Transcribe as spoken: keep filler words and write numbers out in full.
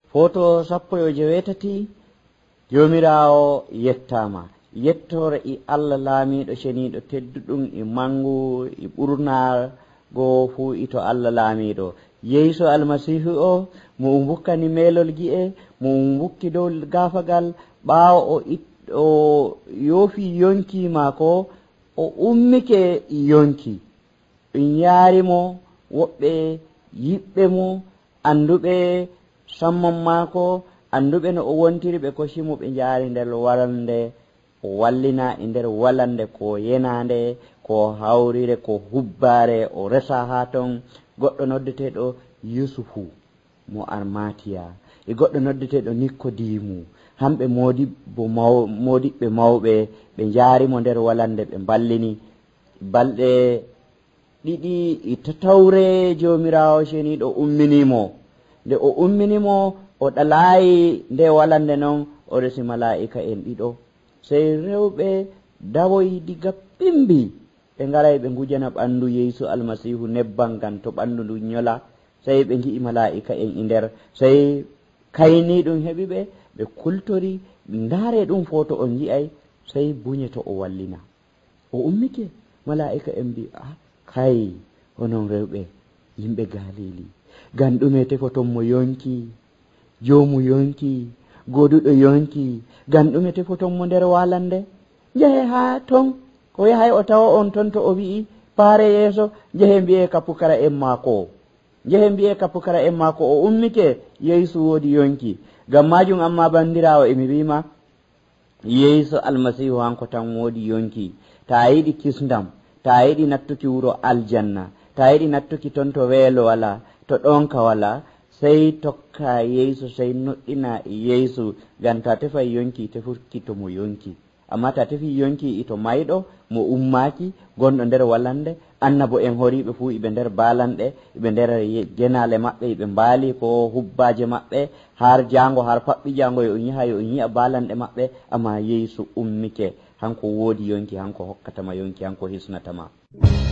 foto sappo e jewetati jomirawo yettama yettore e Allah laamiɗo ceniɗo tedduɗum e mangu e ɓurna go fu ito Allah laamiɗo Yesu almasihu o mo bukkani melol gi'e mo bukki dow gafagal ɓaawo o it o yofi yonki mako o ummike yonki ɗum yaarimo woɓɓe yiɓɓe mo anduɓe sammon mako anduɓe no o wontiri ɓe kosimo ɓe jaari nder walande o wallina e nder walande ko yenande ko hawrire ko hubbare o resa ha ton goɗɗo noddeteɗo Yusufu mo Armatiya e goɗɗo noddeteɗo Nikodemu hamɓe modibbo maw modiɓɓe mawɓe ɓe jaarimo nder walande ɓe ballini balɗe ɗiɗi e tatawre jomirawo ceniɗo umminimo nde o umminimo o ɗalayi nde walande noon o resi mala'ika en ɗiɗo sey rewɓe dawoyi diga pimbi ɓe ngaray ɓe ngujana ɓandu Yesu almasihu nebban gan to ɓandu ndu nyola sey ɓe ngi'i mala'ika en e nder sey kayni ɗum heɓi ɓe ɓe kultori ndaare ɗum foto on yi'ay sey buñeto o wallina o ummike mala'ika en mbi a kay onon rewɓe yimɓe Galili gan ɗume tefoton mo yonki jomu yonki goduɗo yonki gan ɗume tefoton mo nder walande jehe ha ton ko yahay o tawa on ton to o wi'i paare yeeso jehe mbiye kapukara en maako jehe mbiye kapukara en maako o ummike Yesu wodi yonki gam majum amma bandirawo emi wima Yesu almasihu hanko tan wodi yonki ta yiɗi kisndam ta yiɗi nattuki wuro aljanna ta yiɗi nattuki ton to weelo wala to ɗonka wala sey tokka Yesu sey noɗɗina Yesu gam ta tefay yonki tefurki to mo yonki amma ta tefi yonki ito mayɗo mo ummaki gonɗo nder walande annabo en horiɓe fu iɓe nder balanɗe iɓe nder genale maɓɓe iɓe mbaali ko hubbaje maɓɓe har jango har paɓɓi jango yo yiha yo yi'a balanɗe maɓɓe amma Yesu ummike hanko woodi yonki hanko hokkatama yonki hanko hisnatama